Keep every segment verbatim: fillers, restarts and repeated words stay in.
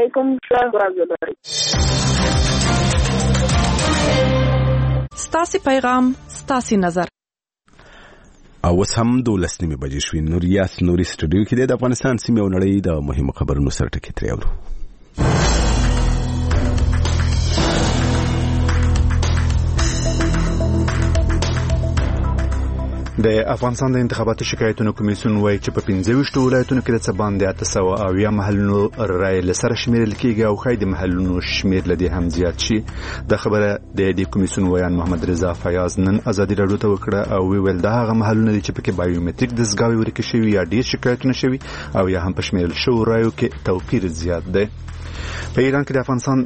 علیکم. ښه ورځ ولرئ. ستاسې پیغام ستاسې نظر. او اوس هم دولس نیمې بجې شوې. نوریاس نوري سټوډیو کې د افغانستان سیمې او نړۍ د مهمو خبرونو سره ټکي ترې اورو. د افغانستان د انتخاباتي شکایتونو کمیسیون وایي چې په پنځه ویشت ولایتونو کې د څه باندې اته سوه اویا محلونو رایې له سره شمیرل کېږي او ښایي د محلونو شمیر له دې هم زیات شي. دا خبره د دې کمیسیون ویان محمد رضا فیاض نن ازادي راډیو ته وکړه او ویل دا هغه محلونه دي چې پکې بایومټریک دستګاوې ورکې شوي یا ډېر شکایتونه شوي او یا هم په شمیرل شوو رایو کې توپیر زیات دی. په ایران کې د افغانستان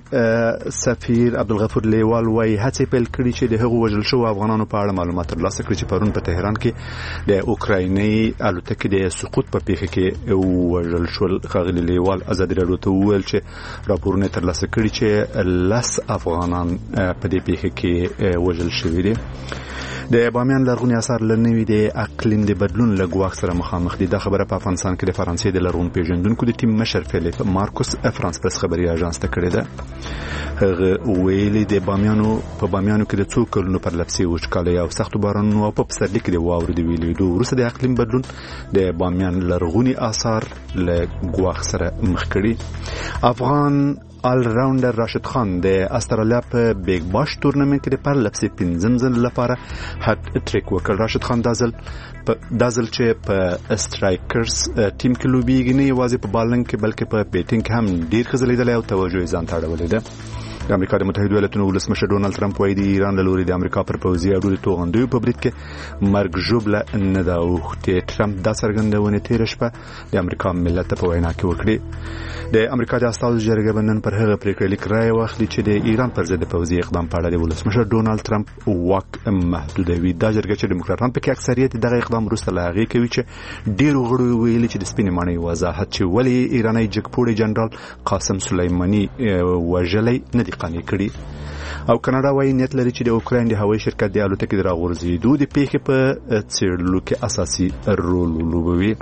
سفیر عبدالغفور لیوال وايي هڅې پیل کړي چې د هغو وژل شوو افغانانو په اړه معلومات ترلاسه کړي چې پرون په تهران کې د اوکرایني الوتکې د سقوط په پیښه کې وژل شول. ښاغلي لیوال ازادي راډیو ته وویل چې راپورونه ترلاسه کړي چې لس افغانان په دې پیښه کې وژل شوي دي. د بامیان لرغونی اثار لنوي د اقلیم د بدلون له ګواښ سره مخامخ دي. دا خبره په افغانستان کې د فرانسې د لرغون پیژندونکو د ټیم مشر فیلیپ مارکوس فرانس پرس خبري اژانس ته کړې ده. هغه ویلي د بامیانو په بامیانو کې د څو کلونو پر لپسې وچکالۍ او سختو بارانونو او په پسرلي کې د واورې د ویلېدو وروسته د اقلیم بدلون د بامیان لرغونی اثار له ګواښ سره مخ کړي. افغان آل راونډر راشد خان د استرالیا په بیگ باش تورنمنت کې د پر لپسې پنځم ځل لپاره هټ ټریک وکړ. راشد خان دازل دازل چې په استرایکرز ټیم کې لوبیږي نه یوازې په بالنګ کې بلکې په بیټینګ هم ډیر ښه ځلیدلی او توجه ځان ته اړولې ده. د امریکا د متحده ایالاتونو ولسمشر ډونالد ټرمپ وايي د ایران له لوري د امریکا پر پوځي اډو د توغندیو په برید کې مرګ ژوبله نه ده اوښتې. ټرمپ دا څرګندونه تېره شپه د امریکا ملت ته په وینا کې وکړې. د امریکا د استازو جرګه به نن پر هغه پریکړه لیک رایه واخلي چې د ایران پر ضد پوځي اقدام په اړه د ولسمشر ډونالد ټرمپ واک محدودوي. دا جرګه چې دیموکراتان پکې اکثریت دغه اقدام وروسته له هغې کوي چې ډېرو غړو ویلي چې د سپینې ماڼۍ وضاحت چې ولې ایرانی جګپوړی جنرال قاسم سلیماني وژلی نه دي قانع کړي. او کاناډا وايي نیت لري چې د اوکراین د هوایي شرکت د الوتکې د راغورځېدو د پیښې په څېړلو کې اساسي رول ولوبوي.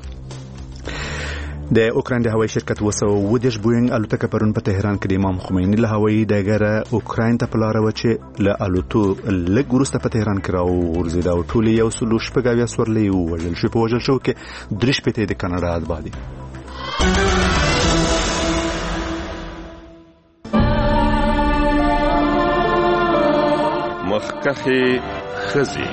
د اوکراین د هوایي شرکت وسو ودیش بوینګ الوتکه پرون په تهران کې د امام خمیني له هوایي ډګره اوکراین ته په لاره و چې له الوتو لږ وروسته په تهران کې راوغورځېده او ټول یو سلو شپږ اویا سورلۍ ووژل شو. په وژل شو کې درې شپېته د کاناډا اتباع دي. مخکخي خزي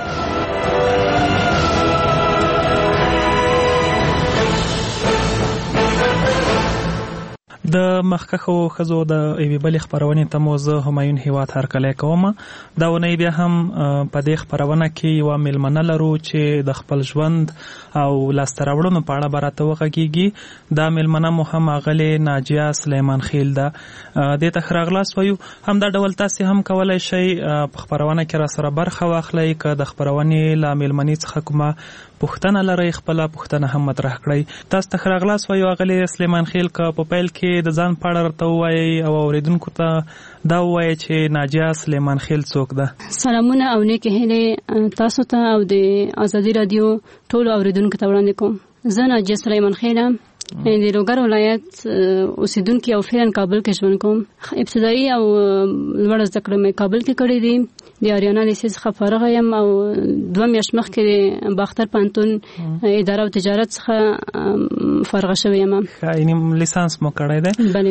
د مخکخو خزو د ایوی بل خبرونه ته موزه همایون هیواد هرکلی کوم. دا ونی بیا هم په دې خبرونه کې یو ملمنه لرو چې د خپل ژوند او لاستراوړونو په اړه براته وغږیږي. دا ملمنه مو هم غلې ناجیه سلیمان خیل ده. د تخراغلاس وایو هم دا ډول تاسو هم کولای شئ په خبرونه کې را سره برخه واخلئ که د خبرونه لا ملمنې څخه کومه پښتنه لري خپل پښتنه هم مطرح کړئ. تاسو تخراغلاس وایو غلې سلیمان خیل که په پیل کې د ځان پاړه راته وایي او اوریدونکو ته دا وایي چې ناجیه سلیمان خیل څوک ده. سلامونه او نیکه هیلې تاسو ته او د ازادي رادیو ټولو اوریدونکو ته وړاندې کوم. زه ناجیه سلیمان خیل ام د لوګر ولایت اوسیدونکو او فعلا کابل کې ژوند کوم. ابتدایي او لوړ زده کړې مې کابل کې کړې دي. د اریانا لیسې څخه فارغ یم او دوه میاشتې مخکې د باختر پوهنتون اداره او تجارت څخه فارغه شوې یم. یعنې لیسانس مو کړی دی؟ بلې.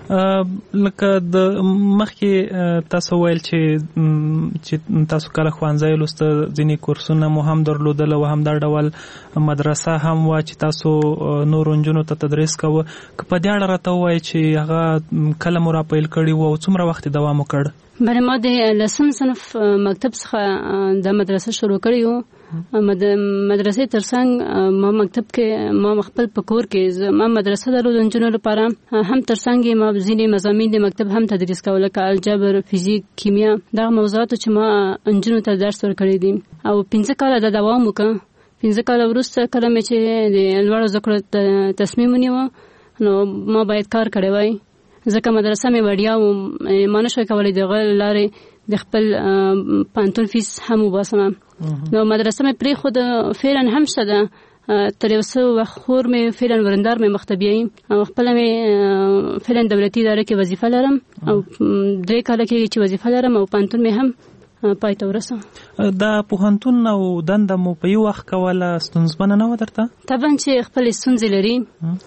لکه د مخکې تاسو ویل چې چې تاسو کله ښوونځی لوسته ځینې کورسونه مو هم درلودل او هم دا ډول مدرسه هم وه چې تاسو نورو نجونو ته تدریس کوه. که په دې اړه راته ووایئ چې هغه کله مو راپیل کړي وو او څومره وخت یې دوام وکړ؟ بله ما د لسم صنف مکتب څخه د مدرسه شروع کړی وو. مدرسې ترڅنګ ما مکتب کې ما خپل په کور کې ما مدرسه درلوده نجونو لپاره. هم ترڅنګ ما ځینې مضامین د مکتب هم تدریس کول لکه الجبر، فزیک، کیمیا. دغه موضوعاتو چې ما نجونو ته درس ورکړی دي او پنځه کاله د دوام وکړ. پنځه کاله وروسته کله مې چې د لوړو زده کړو تصمیم ونیوه نو ما باید کار کړی وای ځکه مدرسه مې وړیا و. ما نشوی کولی دغه لارې د خپل پوهنتون فیس هم وباسم. نو مدرسه مې پرېښوده. فعلا هم شته ده تر یو څه وخت خور مې فعلا ورندار مې مخته بیایم او خپله مې فعلا دولتي اداره کې وظیفه لرم او درې کاله کېږي چې وظیفه لرم او پوهنتون مې هم پای ته ورسوم. د پوهنتون او دنده مو په یو وخت کوله ستونزمنه نه وه درته؟ طبعا چې خپلې ستونزې لري،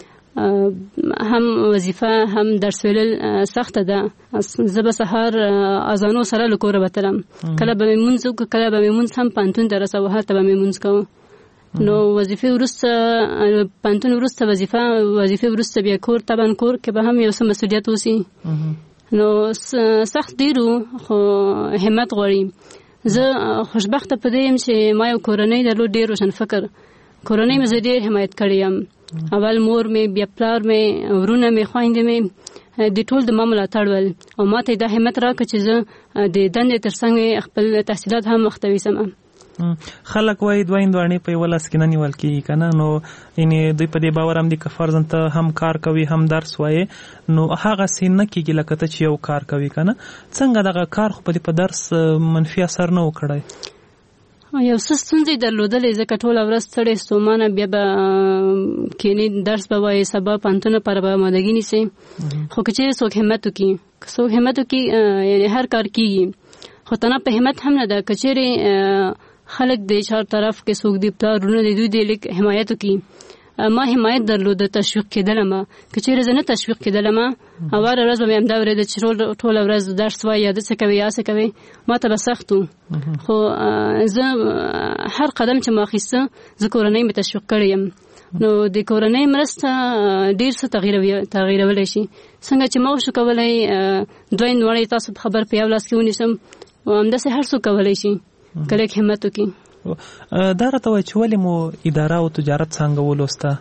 هم وظیفه هم درس ویلل سخته ده. زه به سهار اذانو سره له کوره وتلم، کله به مې مونځ وکړو، کله به مې مونځ هم پوهنتون ته رسوه، هلته به مې مونځ کوو. نو وظیفې وروسته پوهنتون وروسته وظیفه وظیفې وروسته بیا کور، طبعا کور کې به هم یو څه مسؤلیت اوسي، نو سخت ډېر و، خو همت غواړي. زه خوشبخته په دې یم چې ما یو کورنۍ درلود، ډېر روشن فکر کورنۍ مې، زه ډېر حمایت کړی یم. اول مور مې، بیا پلار مې، ورونه مې، خویندې مې، د ټول د ما ملاتړ ول او ما ته دا همت راکړه چې زه د دندې تر څنګ خپل تحصیلات هم مخته یوسم. خلک وایي دوه هندواڼې په یوه لاس کې نه نیول کېږي که نه، نو یعنې دوی په دې باور هم دي که فرضاً ته هم کار کوي هم درس وایې نو هغسې نه کېږي لکه ته چې یو کار کوي که نه. څنګه دغه کار خو په دې په درس منفي اثر نه و کړی؟ یو څه ستونزې درلودلې، ځکه ټوله ورځ ستړې ستومانه، بیا به کښېنې درس به وایې، سبا پوهنتون لپاره به آمادګي نیسې. خو که چېرې څوک همت وکړي، که څوک همت وکړي یعنې هر کار کېږي. خو تنه په همت هم نه ده، که چېرې خلک د چار طرف کې څوک دي، پلار ورونه دي، دوی دې لږ حمایت وکړي. ما حمایت درلوده، تشویق کېدلم. که چېرې زه نه تشویق کېدلم، هره ورځ به مې همدا اورېده چې ټوله ورځ درس وایي، یا ده څه کوي یا څه کوي، ما ته به سخت و. خو زه هر قدم چې ما اخیسته، زه کورنۍ مې تشویق کړی یم. نو د کورنۍ مرسته ډېر څه تغییرولی شي. څنګه چې ما وشو کولی دوه هندواڼې تاسو په خبر په یو لاس کې ونیسم، همداسې هر څوک کولی شي که لږ همت وکړي. دا راته وایي چې ولې مو اداره او تجارت څانګه ولوسته؟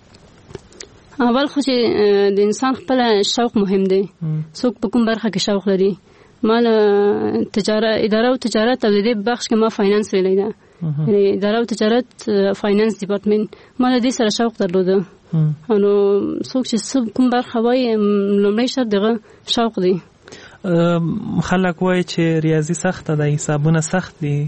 اول خو چې د انسان خپله شوق مهم دی، څوک په کوم برخه کې شوق لري. ما تجارت اداره او تجارت او د دې بخش کې ما فاینانس ویلی ده، یعنې اداره او تجارت فاینانس ډپارټمنټ، ما له دې سره شوق درلوده. نو څوک چې کوم برخه وایي، لومړی شرط دغه شوق دی. خلک وایي چې ریاضي سخته ده، حسابونه سخت دي.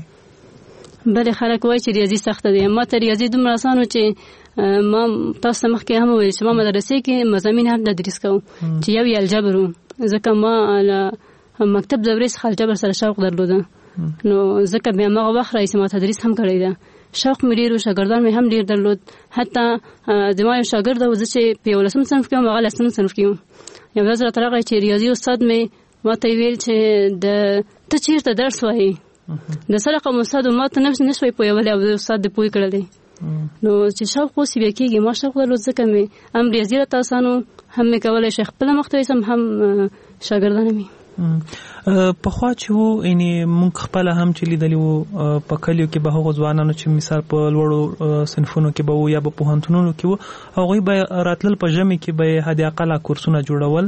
بلې خلک وایي چې ریاضي سخته دی. ما ته ریاضي دومره اسان و چې ما تاسو ته مخکې هم وویل چې ما مدرسې کې مضامین هم تدریس کوم چې یو یې الجبر و، ځکه ما له مکتب دورې څخه الجبر سره شوق درلوده. نو ځکه بیا هماغه وخت راهیسې ما تدریس هم کړی ده. شوق مې ډېر و، شاګردان مې هم ډېر درلود. حتی د ما یو شاګرد و، زه چې په یولسم صنف کې وم، هغه لسم صنف کې و. یو ورځ راته راغی چې ریاضي استاد مې ما ته ویل چې د ته چېرته درس وایې؟ د څه رقم استاد و؟ ما ته نه شوی پوهولی او استاد دې پوه کړلی. نو چې شوق اوس بیا کېږي، ما شوق درلود، ځکه مې هم ریاضي راته اسان و، هم مې کولی شي خپله مخته یوسم، هم شاګردانه مې. پخوا چې وو، یعنې موږ خپله هم چې لیدلي وو په کلیو کې به هغو ځوانانو چې مثال په لوړو صنفونو کې به وو یا به پوهنتونونو کې وو، هغوی به راتلل په ژمي کې به یې حد اقله کورسونه جوړول.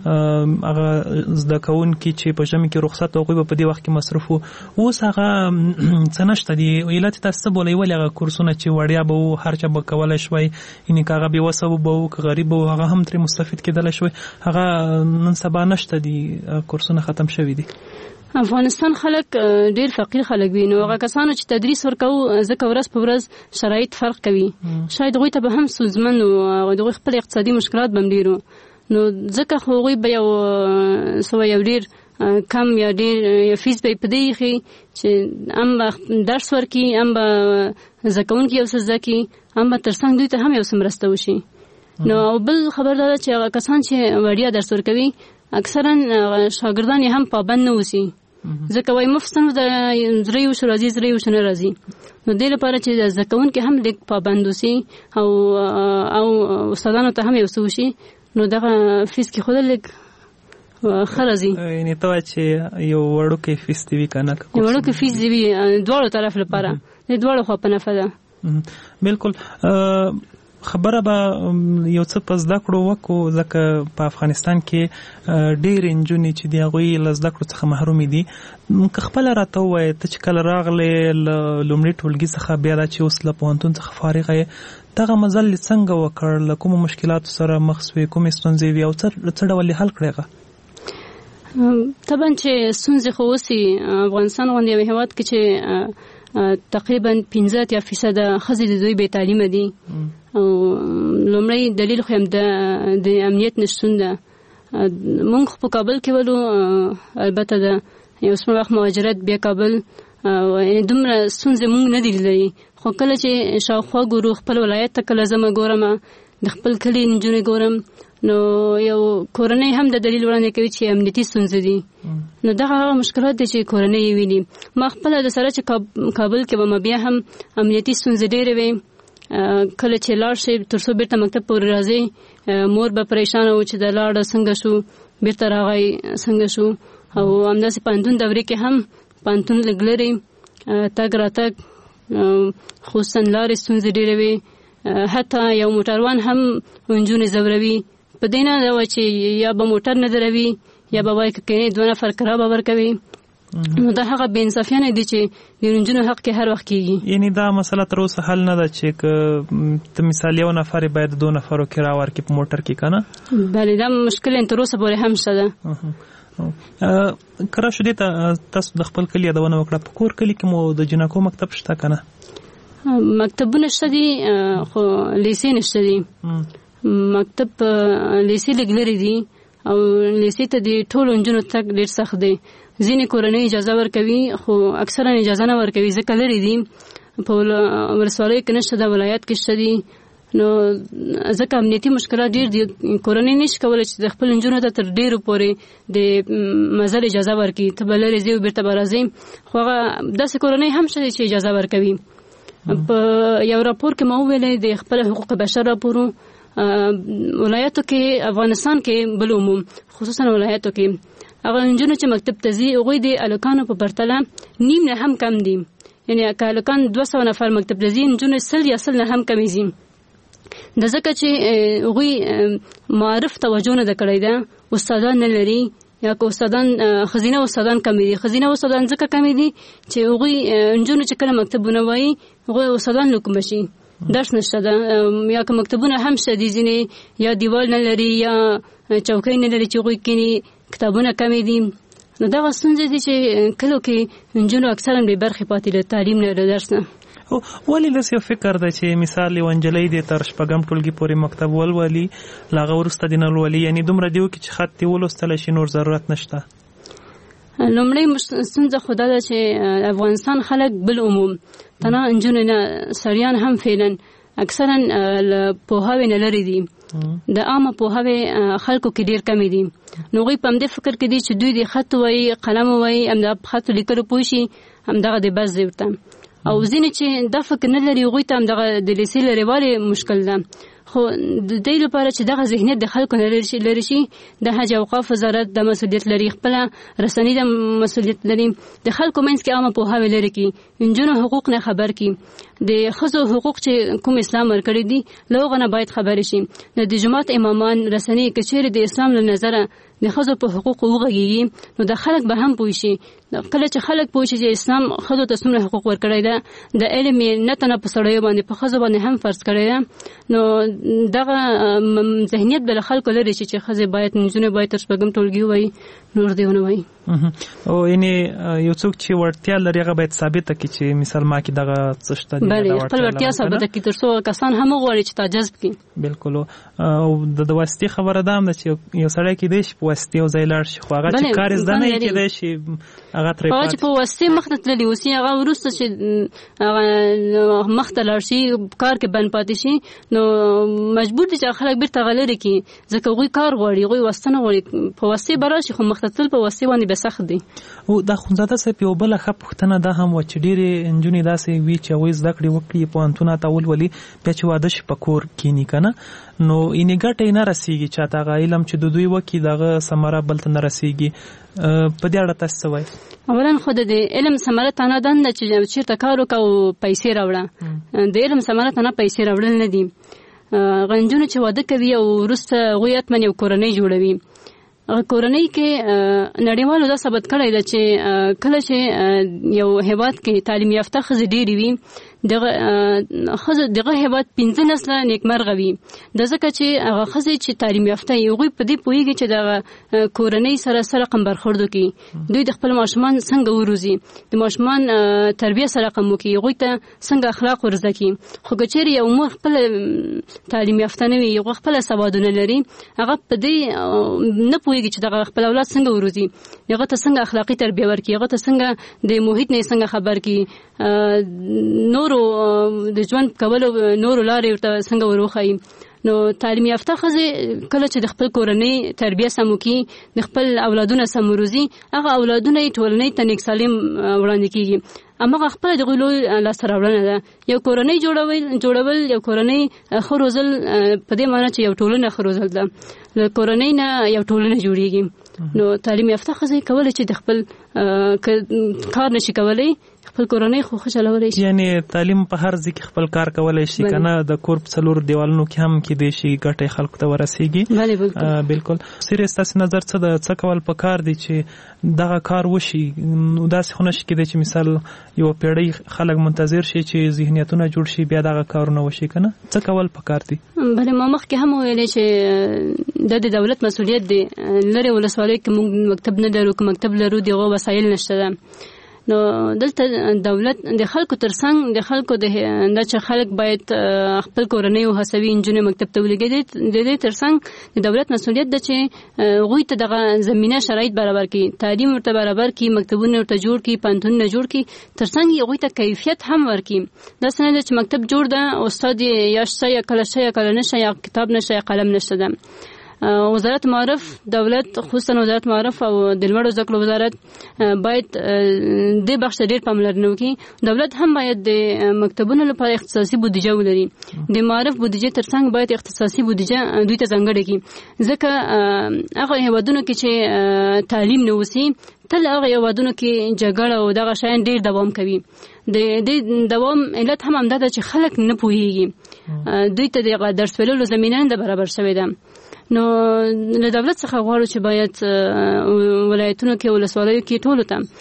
هغه زده کوونکي چې په ژمي کې رخصت، هغوی به په دې وخت کې مصروف وو. اوس هغه څه نشته دي. علت یې تاسو څه بولئ؟ ولې هغه کورسونه چې وړیا به وو، هر چا به کولی شوی، یعنې که هغه بېوسه به وو که غریب به وو، هغه هم ترې مستفید کېدلی شوی، هغه نن سبا نشته دي، کورسونه ختم شوي دي. افغانستان خلک ډېر فقیر خلک وي، نو هغه کسانو چې تدریس ورکوو، ځکه ورځ په ورځ شرایط فرق کوي، شاید هغوی ته به هم ستونزمن و، هغوی خپل اقتصادي مشکلات به هم ډېر و. نو ځکه خو هغوی به یو سوه یو ډېر کم یا ډېر یا فیس به یې په دې ایښي چې هم به درس ورکړي، هم به زده کوونکي یو څه زده کړي، هم به تر څنګ دوی ته هم یو څه مرسته وشي. نو بل خبر دا ده چې هغه کسان چې وړیا درس ورکوي، اکثرا شاګردان یې هم پابند نه اوسي، ځکه وایي مفت صنف د زری وشو راځي، زری وشو نه راځي. نو دې لپاره چې زده کوونکي هم لږ پابند اوسي او او استادانو ته هم یو څه وشي، نو دغه فیس کې خود لږ ښه راځي. یعنې ته وایه چې یو وړوکی فیس دې وي که نه؟ یو وړوکی فیس دې وي دواړو طرف لپاره، د دواړو خوا په نفع ده. بلکل. خبره به یو څه په زده کړو وکړو، ځکه په افغانستان کې ډېرې نجونې چې دي هغوی له زده کړو څخه محرومې دي. که خپله راته ووایې، ته چې کله راغلې له لومړي ټولګي څخه، بیا دا چې اوس له پوهنتون څخه فارغه یې، دغه مزل دې څنګه وکړ؟ له کومو مشکلاتو سره مخ شوې، کومې ستونزې وي او څه ډول یې حل کړې؟ هغه طبعا چې ستونزې خو اوسي افغانستان غوندې یو هېواد کې چې تقریبا پنځه اتیا فیصده ښځې د دوی بې تعلیمه دي او لومړی دلیل خو هم د امنیت نشتون ده. موږ په کابل کې ولو البته د یو څومره وخت مهاجرت بیا کابل یعنې دومره ستونزې موږ نه دي لیدلي، خو کله چې شاوخوا ګورو خپل ولایت ته کله ځمه ګورم د خپل کلي نجونې ګورم نو یو کورنۍ هم د دلیل وړاندې کوي چې امنیتي ستونزې دي. نو دغه هغه مشکلات دي چې کورنۍ یې ویني. ما خپله د سره چې کابل کې به ما بیا هم امنیتي ستونزې ډېرې وې، کله چې لاړ شي تر څو بیرته مکتب پورې راځي مور به پریشانه و چې د لاړه څنګه شو، بیرته راغی څنګه شو. او همداسې پوهنتون دورې کې هم پوهنتون لږ لرې تګ راتګ خصوصا لارې ستونزې ډېرې وې، حتی یو موټروان هم نجونې ځوروي. په دې نه ده چې یا به موټر نه دروي یا به وایي که دوه نفر کرا به ورکوي. نو دا هغه بې انصافیانې دي چې د نجونو حق کې هر وخت کېږي. یعنې دا مسله تر اوسه حل نه ده چې که ته مثال یو نفر یې باید دو نفرو کرا ورکړي په موټر کې که نه؟ بلې دا مشکل تر اوسه پورې هم شته ده. کرا شو دې ته تاسو د خپل کلي یادونه وکړه، په کور کلي کې مو د جنکو مکتب شته که نه؟ مکتبونه شته دي خو لیسې نشته دي. مکتب لیسې لږ لرې دي او لیسې ته د ټولو نجونو تګ ډېر سخت دی. ځینې کورنۍ اجازه ورکوي خو اکثرا اجازه نه ورکوي ځکه لرې دي، په ولسوالیو کې نشته، د ولایت کې شته دي. نو ځکه امنیتي مشکلات ډېر دي، کورنۍ نشي کولی چې د خپل نجونو ته تر ډېرو پورې د مزل اجازه ورکړي. ته به لرې ځې او بیرته به راځې، خو هغه داسې کورنۍ هم شته چې اجازه ورکوي. په یو راپور کې ما وویلې د خپل حقوق بشر راپورو ولایتو کې افغانستان کې بل عموم خصوصا ولایتو کې هغه نجونو چې مکتب ته ځي هغوی د هلکانو په پرتله نیم نه هم کم دي. یعنې که هلکان دوه سوه نفر مکتب ته ځي نجونې سل یا سل نه هم کمې ځي. د ځکه چې هغوی معرف توجه نه ده کړې ده، استادان نه لري یا که استادان ښځینه استادان کمې دي. ښځینه استادان ځکه کمې دي چې هغوی نجونو چې کله مکتبونه وایي هغوی استادان له کومه شي درس نشته ده، یا که مکتبونه هم شته دي ځینې یا دیوال نه لري یا چوکۍ نه لري چې هغوی کیني، کتابونه کمې دي. نو دغه ستونزې دي چې کلو کې نجونو اکثرا بې برخې پاتې له تعلیم نه له درس نه. ولې داسې یو فکر دی چې مثال یو نجلۍ دې تر شپږم ټولګي پورې مکتب ولولي له هغه وروسته دې نه لولي، یعنې دومره دې وکړي چې خط دې ولوستلی شي نور ضرورت نشته؟ لومړی ستونزه خو دا ده چې افغانستان خلک بل عموم تنها نجونې نه سړیان هم فعلا اکثرا پوهاوی نه لري دي، د عامه پوهاوی خلکو کې ډېر کمې دي. نو هغوی په همدې فکر کې دي چې دوی د خط وایي قلم وایي همدا خط لیکلو پوه شي همدغه د بس دی ورته. او ځینې چې دا فکر نه لري هغوی ته همدغه د لیسې لرېوالی مشکل ده. خو د دې لپاره چې دغه ذهنیت د خلکو نه لرې شي د حج اوقاف وزارت د مسؤلیت لري، خپله رسنۍ د مسؤلیت لري د خلکو منځ کې عامه پوهاوی لري کړي، نجونو حقوق نه خبر کړي، د ښځو حقوق چې کوم اسلام ورکړي دي له هغه نه باید خبرې شي. نو د جماعت امامان رسنۍ که چیرې د اسلام له نظره د ښځو په حقوقو وغږېږي نو د خلک به هم پوه شي. کله چې خلک پوه شي چې اسلام ښځو ته څومره حقوق ورکړی ده، د علم یې نه تنه په سړیو باندې په ښځو باندې هم فرض کړی ده، نو دغه ذهنیت به له خلکو لرې شي چې ښځې باید نجونې باید تر شپږم ټولګي ووایي نور دې ونه وایي. او یعنې یو څوک چې وړتیا لري هغه باید ثابته کړي چې مثال ما کې دغه څه شته دي. بلې خپل وړتیا ثابته کړي تر څو کسان هم وغواړي چې تا جذب کړي. بالکل. او د واسطې خبره ده هم ده چې یو سړی کېدی شي په واسطې یو ځای لاړ شي خو هغه چې کار یې زده نه یې کېدی شي هغه ترې هغه چې په واسطې مخ ته تللی اوسي هغه وروسته چې هغه مخ ته لاړ شي کار کې بند پاتې شي نو مجبور دي چې خلک بیرته هغه لرې کړي ځکه هغوی کار غواړي، هغوی واسطه نه غواړي. په واسطې به راشي خو مخ ته تلل په واسطې باندې به سخت دي. او د اخندزاده صاحب یو بله ښه پوښتنه دا هم وه چې ډېرې نجونې داسې وي چې هغوی زده کړې وکړي پوهنتونه ته ولولي بیا چې واده شي په کور کښېني که نه نو اینې ګټه یې نه رسېږي چاته هغه علم چې د دوی وکړي د هغه ثمره بل ته نه رسېږي. په دې اړه تاسو څه وایي؟ اولا خو د علم ثمره ته نه ده چې چېرته کار وکړه او پیسې راوړه، د علم ثمره ته نه پیسې راوړل نه دي. هغه نجونې چې واده کوي او وروسته هغوی حتما یو کورنۍ جوړوي. کورنۍ کې نړیوالو دا ثبت کړی ده چې کله چې یو هیواد کې تعلیم یافته ښځې ډېرې وي دغه خزه دغه هیواد پنځه نسله نیکمرغه وي د ځکه چې هغه خزه چې تعلیم یافته یو غوي په دې پوهیږي چې دغه کورنۍ سره سره قم برخوردو کوي دوی د خپل ماشومان څنګه وروزي د ماشومان تربیه سره قم کوي غوي ته څنګه اخلاق ورزده کوي خو کچېری یو مور خپل تعلیم یافته نه وي یو خپل سوادونه لري هغه په دې نه پوهیږي چې دغه خپل اولاد څنګه وروزي هغه ته څنګه اخلاقی تربیه ورکړي هغه ته څنګه د محیط نه څنګه خبر کړي نورو د ژوند کولو نورو لارې ورته څنګه وروخایي نو تعلیم یافته ښځې کله چې د خپل کورنۍ تربیه سمو کړي د خپل اولادونه سم وروزي هغه اولادونه یې ټولنې ته نیک سالم وړاندې کېږي هماغه خپله د هغوی لوی لاسته راوړنه ده یو کورنۍ جوړول جوړول یو کورنۍ ښه روزل په دې معنی چې یو ټولنه ښه روزل ده له کورنۍ نه یو ټولنه جوړیږي نو تعلیم یافته ښځې کولی چې د خپل کار نشي کولی خپل کورنۍ خو خوشاله شي یعنی تعلیم په هر ځای کې خپل کار کولای شي کنه د کور په څلور دیوالونو کې هم کې دی شي ګټه خلکو ته ورسیږي بله بالکل بالکل سیریس تاسو نظر څه د څه کول په کار دی چې دغه کار وشي نو داسې خو نشي کېدای چې مثال یو پیړۍ خلک منتظر شي چې ذهنیتونه جوړ شي بیا دغه کارونه وشي کنه څه کول په کار دی بله ما مخکې هم ویلې چې د دولت مسؤلیت دی لري ولسوالۍ کې موږ مکتب نه لرو که مکتب لرو دغه وسایل نشته ده نو دلته دولت د خلکو ترڅنګ د خلکو د چې خلک باید خپل کورنۍ او هڅوي انجونې مکتب ته ولګي د دې ترڅنګ د دولت مسؤلیت ده چې غوی ته دغه زمينه شرایط برابر کړي تعلیم ورته برابر کړي مکتبونه ورته جوړ کړي پانتونونه جوړ کړي ترڅنګ یې غوی ته کیفیت هم ورکړي دا څنګه ده چې مکتب جوړ ده استاد یا شته یا کله شته یا کله نشته یا کتاب نشته یا قلم نشته ده وزارت معارف دولت خصوصا وزارت معارف او د لوړو زده کړو وزارت باید د بخش ډیر پاملرنه وکړي دولت هم باید د مکتبونو لپاره اختصاصي بودیجه ولري د معارف بودیجه ترڅنګ باید اختصاصي بودیجه دوی ته ځانګړې کړي ځکه هغه هیوادونو کې چې تعلیم نه وسی تل هغه هیوادونو کې جګړه او دغه شیان ډیر دوام کوي د دې دوام علت هم همدا ده چې خلک نه پوهیږي دوی ته د درس ویلو زمینه نه برابر شوې ده نو له دولت څخه غواړو چې باید ولایتونو کې ولسوالیو کې ټولو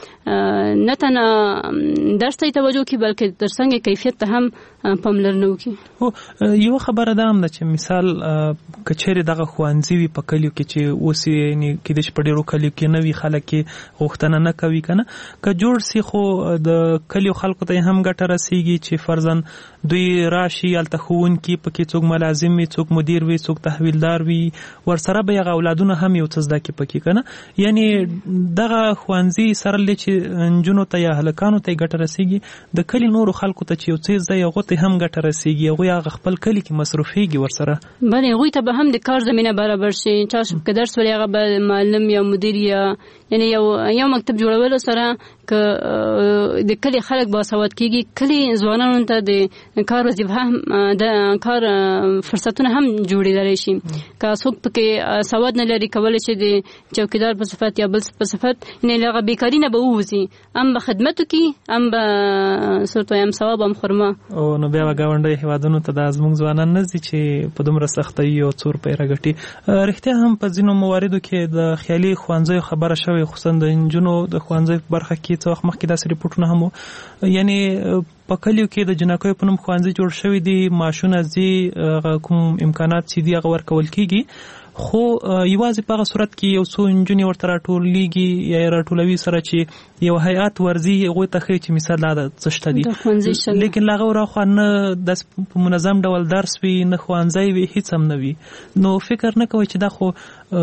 ته نه تنه درس ته توجه وکړي بلکې ترڅنګ کیفیت ته هم پاملرنه وکړي یو خبره ده هم ده چې مثال کچېرې دغه ښوونځي وي په کلیو کې چې اوس یې کېدای شي په ډېرو کلیو کې نه وي خلک یې غوښتنه نه کوي که نه که جوړ سي خو د کلیو خلکو ته یې هم ګټه رسېږي چې فرضاً دوی راشي هلته ښوونکي پکې څوک ملازم وي څوک مدیر وي څوک تحویلدار وي ورسره به هغه اولادونه هم یو څه زده کړي پکې که نه یعنې دغه ښوونځي سره دی چې نجونو ته یا هلکانو ته یې ګټه رسېږي د کلي نورو خلکو ته چې یو څه زده هغو ته هم ګټه رسېږي هغوی هغه خپل کلي کې مصروفېږي ورسره بلې هغوی ته به هم د کار زمینه برابر شي چا که درس ولې هغه به معلم یا مدیر یا یعنی یو یو مکتب جوړولو سره که د کلي خلک باسواد کېږي کلي ځوانانو ته د کار وظیفه هم د کار فرصتونه هم جوړېدلی شي که څوک پکې سواد نه لري کولی چې د چوکیدار په صفت یا بل په صفت یعنې له هغه بېکاري نه به ووځي هم به خدمت وکړي هم به سورته هم ثواب هم خرما او نو بیا به ګاونډیو هېوادونو ته دا زموږ ځوانان نه ځي چې په دومره سختۍ او څور پی راګټي رښتیا هم په ځینو مواردو کې د خیالي ښوونځیو خبره شوې خصوصا د نجونو د ښوونځیو په برخه کې څه وخت مخکې داسې رپورټونه هم وو یعنې په کلیو کې د جنکیو په نوم ښوونځي جوړ شوي دي معاشونه ځي کوم امکانات چې دي هغه ورکول کېږي خو یوازې په هغه صورت کې یو څو نجونې ورته راټولېږي یا یې راټولوي سره چې یو هیئات ورځي هغوی ته ښیي چې مثال دا څه شته دي لیکن له هغه وراخوا نه داسې په منظم ډول درس وي نه ښوونځی وي هېڅ هم نه وي نو فکر نه کوئ چې دا خو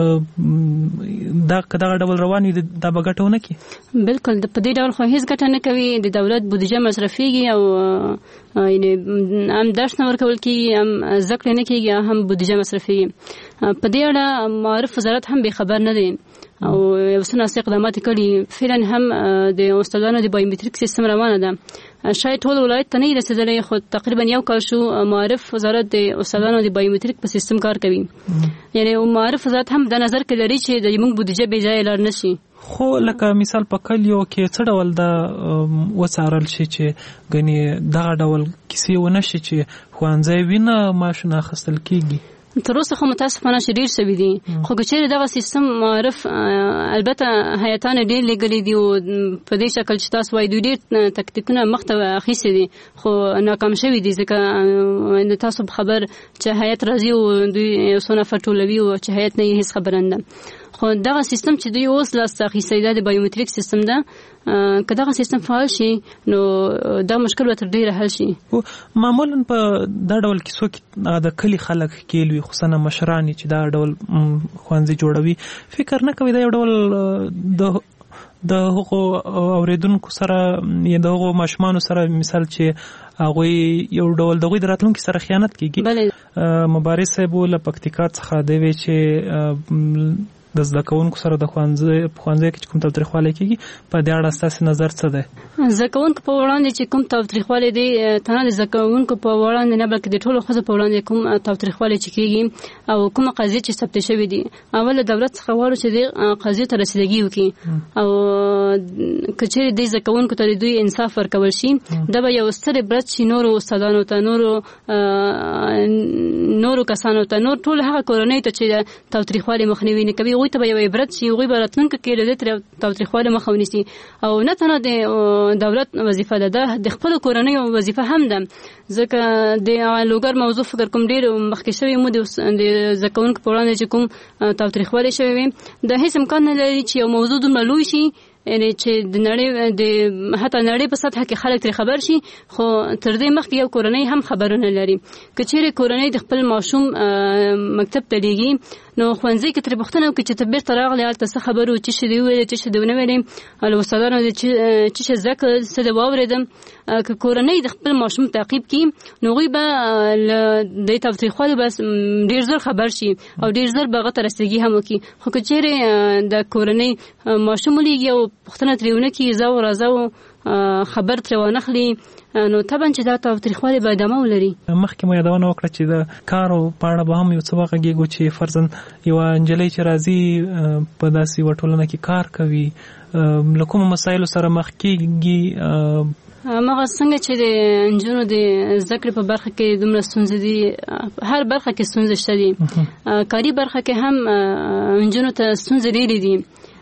دا که دغه ډول روان وي دا به ګټه ونه کړي بلکل په دې ډول خو هېڅ ګټه نه کوي د دولت بودیجه مصرفېږي او یعنې هم درس نه ورکول کېږي هم زده کړې نه کېږي هم بودیجه مصرفېږي په دې اړه معارف وزارت هم بې خبر نه دی او یو څه ناسي اقدامات کړي فعلا هم د استادانو د بایومټریک سیستم روانه ده شاید ټول ولایت ته نه رسیدلی خو تقریبا یو کال شو معارف وزارت د استادانو د بایومټریک په سیستم کار کوي یعنې معارف وزارت هم د نظر کې لري چې د موږ بودیجه بې ځایه لاړ نه شي خو لکه مثال په کلیو کې څه ډول دا وڅارل شي چې ګنې دغه ډول کیسې ونه شي چې ښوونځی وي نه معاشونه اخیستل کېږي تر اوسه خو متاسفانه ډیر شوي دي خو که چیرې دغه سیستم معرف البته هیاتان ډیر لګلې دي او په دې شکل چې تاسو وایي دوی ډیر تکتیکونه مخته اخیستي دي خو ناکام شوي دي ځکه تاسو خبر چې هیات راځي او دوی یو څو نفر ټولوي او چې هیات نه هیڅ خبره نه خو دغه سیستم چې دوی اوس لاسته اخیستی دی د بایومټریک سیستم ده که دغه سیستم فعال شي نو دا مشکل به تر ډیره حل شي. معمولا په دا ډول کیسو کې د کلي خلک کېلوي خصوصا مشران چې دا ډول ښوونځي جوړوي فکر نه کوي دا یو ډول د د هغو اوریدونکو سره یا د هغو ماشومانو سره مثال چې هغوی یو ډول د هغوی د راتلونکي سره خیانت کېږي. مبارز صاحب له پکتیکا څخه دی وی چې د زده کوونکو سره د ښوونځي په ښوونځي کې چې کوم تاوتریخوالی کېږي په دې اړه ستاسې نظر څه دی؟ زده کوونکو په وړاندې چې کوم تاوتریخوالی دی ته نه د زده کوونکو په وړاندې نه بلکې د ټولو ښځو په وړاندې کوم تاوتریخوالی چې کېږي او کومه قضیې چې ثبت شوي دي اول له دولت څخه غواړو چې دې قضیو ته رسیدګي وکړي او که چېرې دې زده کوونکو ته د دوی انصاف ورکول شي دا به یو ستر عبرت شي نورو استادانو ته نورو نورو کسانو ته نور ټول هغه کورنیو ته چې تاوتریخوالی مخنیوي نه کوي هغوی ته به یو عبرت شي هغوی به راتلونکي کې له دې تاوتریخوالي مخه ونیسي او نه تنها د دولت وظیفه ده ده د خپلو کورنیو وظیفه هم ده ځکه د لوګر موضوع فکر کوم ډېر مخکې شوی مو د زده کوونکو په وړاندې چې کوم تاوتریخوالی شوی وي د هېڅ امکان نه لري چې یو موضوع دومره لوی شي یعنی چې د نړۍ د حتی نړۍ په سطح کې خلک ترې خبر شي خو تر دې مخکې یو کورنۍ هم خبرونه لري که چیرې کورنۍ د خپل ماشوم مکتب ته لیږي نو ښوونځي کې ترې پوښتنه وکړي چې ته بېرته راغلی هلته څه خبرو څه شي دې وویلې څه شي دې ونه ویلې له استادانو دې څه شي زده کړل څه دې واورېدم که کورنۍ د خپل ماشوم تعقیب کړي نو هغوی به له دې تاوتریخوالي به ډېر زر خبر شي او ډېر زر به هغه ته رسېدګي هم وکړي خو که چیرې د کورنۍ ماشوم ولیږي او پوښتنه ترې ونه کړي زه او راځه خبر ترې وانخلي نو طبعا چې دا تاوتریخوالی به ادامه ولري. مخکې مو یادونه وکړه چې د کارو په اړه به هم یو څه وغږېږو چې فرضاً یوه نجلۍ چې راځي په داسې یوه ټولنه کې کار کوي له کومو مسایلو سره مخ کېږي هماغه څنګه چې د نجونو د زده کړې په برخه کې دومره ستونزې دي هر برخه کې ستونزې شته دي کاري برخه کې هم نجونو ته ستونزې ډېرې دي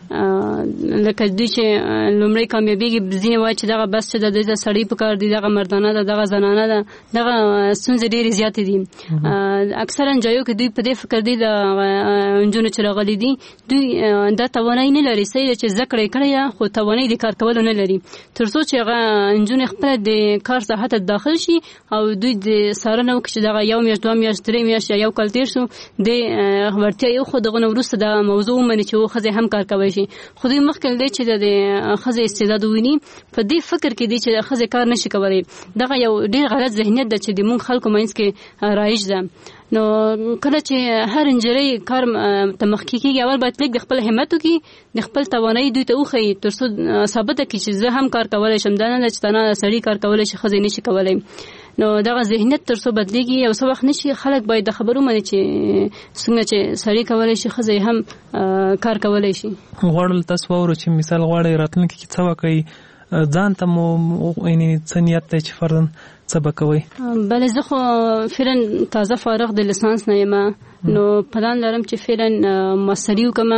لکه دوی چې لومړی کامیابیږي ځینې وایي چې دغه بس چې د دې سړی په کار دی دغه مردانه ده دغه زنانه ده دغه ستونزې ډېرې زیاتې دي اکثرا ځایو کې دوی په دې فکر دي د نجونو چې راغلي دي دوی دا توانایي نه لري صحیح ده چې زده کړه یې کړې ده خو توانایي د کار کولو نه لري تر څو چې هغه نجونې خپله د کار ساحه ته داخل شي او دوی د څارنه وکړي چې دغه یو میاشت دوه میاشت درې میاشت یا یو کال تېر شو د وړتیا یو خو دغه نه وروسته دا موضوع ومني چې ښځې هم کار کولی شي خو دوی مخکې دی چې د ښځې استعداد وویني په دې فکر کې دی چې ښځې کار نشي کولی دغه یو ډېر غلط ذهنیت ده چې د موږ خلکو منځ کې رایج ده نو کله چې هر نجلۍ کار ته مخکې کېږي اول باید لږ د خپل همت وکړي د خپل توانایي دوی ته وښیي تر څو ثابته کړي چې زه هم کار کولی شم دا نه ده چې تنها سړي کار کولی شي ښځې نشي کولی نو دغه ذهنیت تر څو بدلېږي یو څه وخت نشي خلک باید د خبرو ومني چې څنګه چې سړی کولی شي ښځې هم کار کولی شي. غواړل تاسو واورو چې مثال غواړئ راتلونکي کې څه وکړئ ځان ته مو یعنې څه نیت دی چې فرضاً څه به کوئ؟ بله زه خو فعلا تازه فارغ د لیسانس نه یم نو پلان لرم چې فعلا ماستري وکړم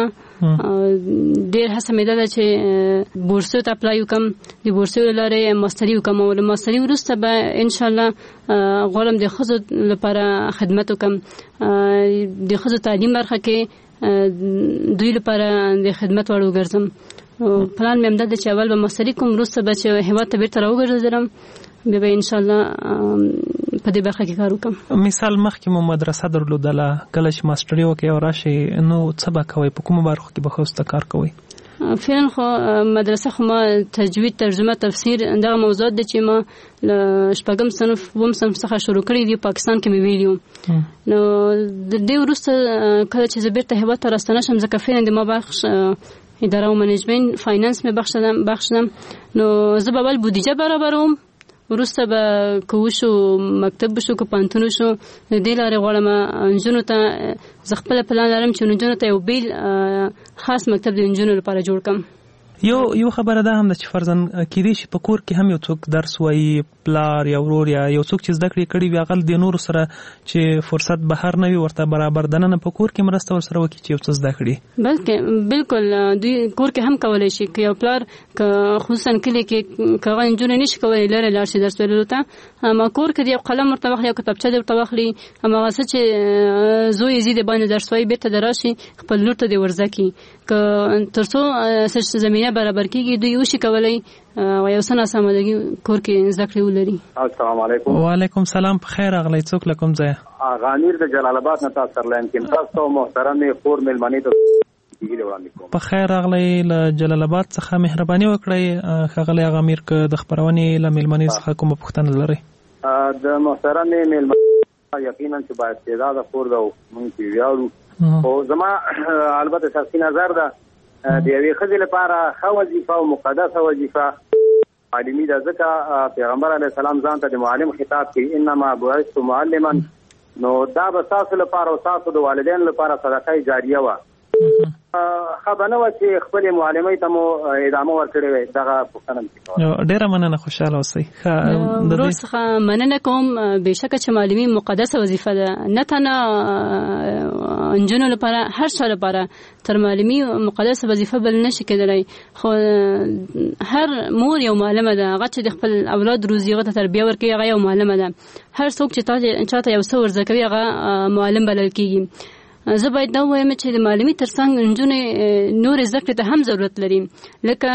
ډېر هڅه مې ده چې بورسیو ته اپلای وکړم د بورسیو له لارې ماستري وکړم او له ماستري وروسته به انشاءالله غواړم د ښځو لپاره خدمت وکړم د ښځو تعلیم برخه کې دوی لپاره د خدمت وړ وګرځم پلان مې همدا ده چې اول به ماستري کوم وروسته به چې هېواد ته بېرته راوګرځېدم بیا به انشاءالله په دې برخه کې کار وکړم. مثال مخکې مو مدرسه درلودله کله چې ماسټري وکړئ او راشئ نو څه به کوئ په کومو برخو کې به ښځو ته کار کوئ؟ فعلا خو مدرسه خو ما تجوید ترجمه تفسیر دغه موضوعات ده چې ما له شپږم صنف اووم صنف څخه شروع کړي دي پاکستان کې مې ویلي وو نو د دې وروسته کله چې زه بېرته هېواد ته راستنه شم ځکه فعلا د ما بخش اداره او منیجمنت فاینانس مې بخښدم نو زه به اول بودیجه برابروم وروسته به که وشو مکتب شو که پوهنتون شو د دې لارې غواړم نجونو ته زه خپله پلان لرم چې نجونو ته یو بیل خاص مکتب د نجونو لپاره جوړ کړم. یو یو خبره ده هم ده چې فرضاً کېدای شي په کور کې هم یو څوک درس وایي پلار یا ورور یا یو څوک چې زده کړې کړي وي هغه د نورو سره چې فرصت بهر نه وي ورته برابر دننه په کور کې مرسته ورسره وکړي چې یو څه زده کړي. بلکې بالکل دوی کور کې هم کولی شي که یو پلار خصوصا کلی کې که هغه نجونې نشي کولی لرې لاړ شي درس ویلو ته ما کور کې د یو قلم ورته واخلي یو کتابچه دې ورته واخلي هماغه څه چې زوی یې زی د باندې درس وایي بېرته د راشي خپل لور ته دې ورزده کړي که تر څو زمینه برابر کېږي دوی وشي کولی او یو څه ناسمدګي کور کې زده کړې ولري. السلام علیکم. وعلیکم سلام. په خیر راغلی. څوک له کوم ځایه؟ غانیر د جلال آباد نه تاسو سره لاین کې تاسو محترمې خور مېلمنې ته په خیر راغلی. له جلال آباد څخه مهرباني وکړئ ښاغلی غامیر که د خپرونې له مېلمنې څخه کومه پوښتنه لرئ؟ د محترمې مېلمنې یقینا چې با استعداده خور ده او موږ پرې ویاړو خو زما البته شخصي نظر ده د یوې ښځې لپاره ښه وظیفه او مقدسه وظیفه معلمي ده ځکه پیغمبر علیه السلام ځان ته د معلم خطاب کوي انما بعثت معلما نو دا به ستاسو لپاره او ستاسو د والدینو لپاره صدقه جاریه وه. ښه به نه وه چې خپلې معلمۍ ته مو ادامه ورکړې وی. دغه پوښتنه مې کوله. ډېره مننه. خوشحاله اوسئ. ورور څخه مننه کوم. بېشکه چې معلمي مقدسه وظیفه ده نه تنها نجونو لپاره هر چا لپاره تر معلمي مقدسه وظیفه بل نشي کېدلی خو هر مور یو معلمه ده هغه چې د خپل اولاد روزي هغه ته تربیه ورکوي هغه یو معلمه ده. هر څوک چې چاته یو څه ورزده کوي هغه معلم بلل کېږي. زه باید دا ووایم چې د معلمي ترڅنګ نجونې نورې زده کړې ته هم ضرورت لري. لکه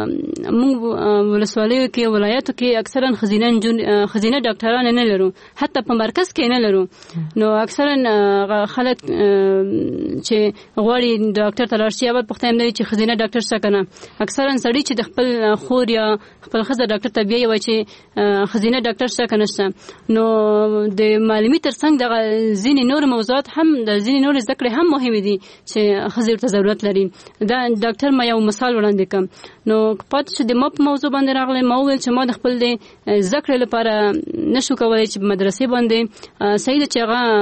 موږ ولسوالیو کې ولایاتو کې اکثرا ښځینه ښځینه ډاکټران نه لرو حتی په مرکز کې نه لرو. نو اکثرا خلک چې غواړي ډاکټر ته لاړ شي اول پوښتنه یې چې ښځینه ډاکټر شته که نه. اکثرا سړي چې د خپل خور یا خپل ښځه ډاکټر ته بیایي وایي چې ښځینه ډاکټر شته که نه شته. نو د معلمي ترڅنګ دغه ځینې نور موضوعات هم د ځینې نور زده کړې هم مهمې دي چې ښځې ورته ضرورت لري. دا ډاکټر ما یو مثال وړاندې کړم. نو پاتې چې د ما په موضوع باندې راغلی ما وویل چې ما د خپل د زده کړې لپاره نشو کولی چې په مدرسې باندې صحیح ده چې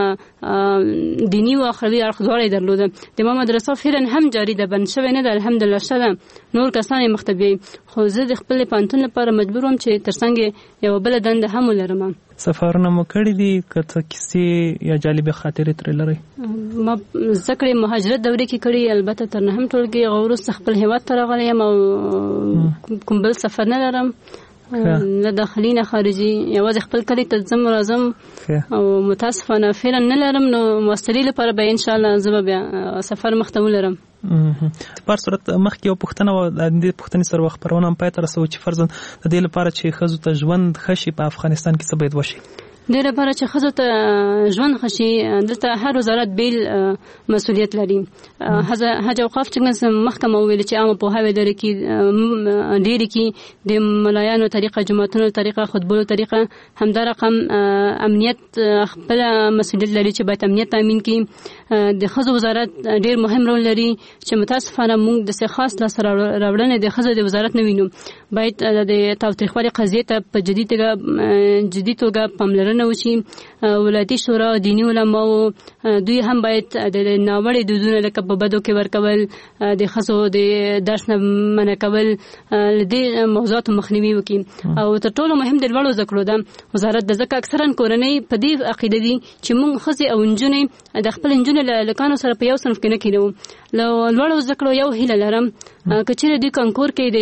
هغه دیني او اخروي اړخ دواړه یې درلوده. د ما مدرسه فعلا هم جاري ده بند شوې نه ده الحمدلله شته ده. نور کسان یې مخته بیایي خو زه د خپل پوهنتون لپاره مجبور وم چې ترڅنګ یوه بله دنده هم ولرم. سفرونه مو کړي دي که څه کیسې یا جالبې خاطرې ترې لرئ؟ ما زده کړې مهاجرت دورې کې کړي البته تر نهم ټولګي هغه وروسته خپل هېواد ته راغلی یم او کوم بل سفر نه لرم نه داخلي نه خارجي. یوازې خپل کلي ته ځم راځم او متاسفانه فعلا نه لرم. نو مواصلې لپاره به انشاءالله زه به بیا سفر مخته ولرم. په هر صورت مخکې یو پوښتنه وه د دې پوښتنې سره خپرونه هم پای ته رسوو چې فرضاً د دې لپاره چې ښځو ته ژوند ښه شي په افغانستان کې څه باید وشي؟ دې لپاره چې ښځو ته ژوند ښه شي دلته هر وزارت بیل مسؤلیت لري. حج اوقاف چې مخکې مو وویل چې عامه پوهاوی لري کې ډېرې کې د ملایانو طریقه جماعتونو طریقه خطبو طریقه همدا رقم امنیت خپل مسؤلیت لري چې باید امنیت تامین کړي. د ښځو وزارت ډېر مهم رول لري چې متاسفانه موږ داسې خاص لاسته راوړنې د ښځو د وزارت نه وینو. باید د تاوتریخوالي قضیې ته په جدي توګه جدي توګه پاملرنه وشي. ولایتي شورا دیني علماو دوی هم باید د ناوړه دودونه لکه په بدو کې ورکول د ښځو د درس نه منع کول د موضوعاتو مخنیوي وکړي. او تر ټولو مهم د لوړو زده کړو ده وزارت د ځکه اکثرا کورنۍ په دې عقیده دي چې موږ ښځې او نجونې د خپل نجونې له لکانو سره په یو صنف کې نه کېنو. له لوړو زده کړو یو هیله لرم که چېرې دوی کانکور کې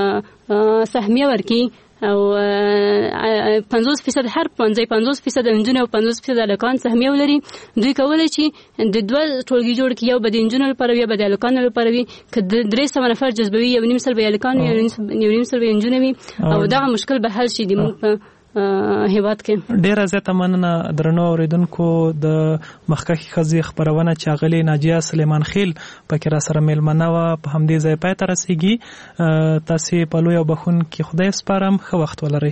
د سهمیه ورکړي او پنځوس فیصد هر پنځه پنځوس فیصد نجونې او پنځوس فیصد هلکان سهمیه ولري دوی کولی شي د دوه ټولګي جوړ کړي یو به د نجونو لپاره وي یا به د هلکانو لپاره وي. که درې سوه نفر جذبوي یو نیم سل به هلکان وي یو نیم سل به نجونې وي او دغه مشکل به حل شي د موږ په هیواد کې. ډیره زیاته مننه درنو اوریدونکو د مخکښې ښځې خپرونه چې اغلې ناجیه سلیمان خیل پکې را سره میلمنه وه په همدې ځای پای ته رسیږي. تاسې په لوی او بخښونکي خدای سپارم. ښه وخت ولرئ.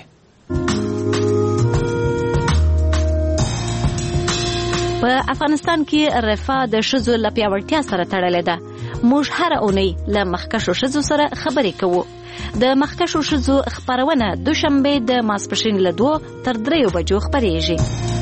په افغانستان کې رفاه د ښځو له پیاوړتیا سره تړلې ده. موږ هره اونۍ له مخکښو ښځو سره خبرې کوو. د مخکښو ښځو خپرونه دوشنبه د ماسپښین له دوو تر دریو بجو خپریږي.